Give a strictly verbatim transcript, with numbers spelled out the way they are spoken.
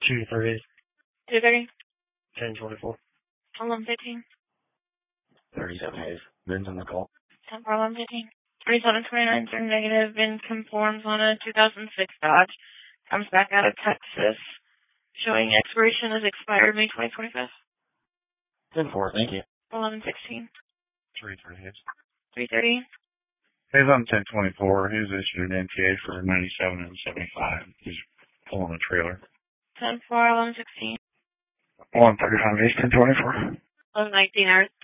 Two thirty. two thirty. Ten twenty-four. eleven fifteen. Thirty-seven Hayes. Ben's on the call. ten four eleven fifteen. thirty-seven twenty-nine turned negative. Been conforms on a two thousand six Dodge. Comes back out of Texas. Showing expiration is expired May twenty twenty-five. ten four, thank you. eleven sixteen. three thirty Hayes. three thirty. Hayes on ten twenty-four. He's issued an N T A for ninety-seven and seventy-five. He's pulling a trailer. ten four eleven sixteen. one thirty-five East ten twenty-four. eleven nineteen hours.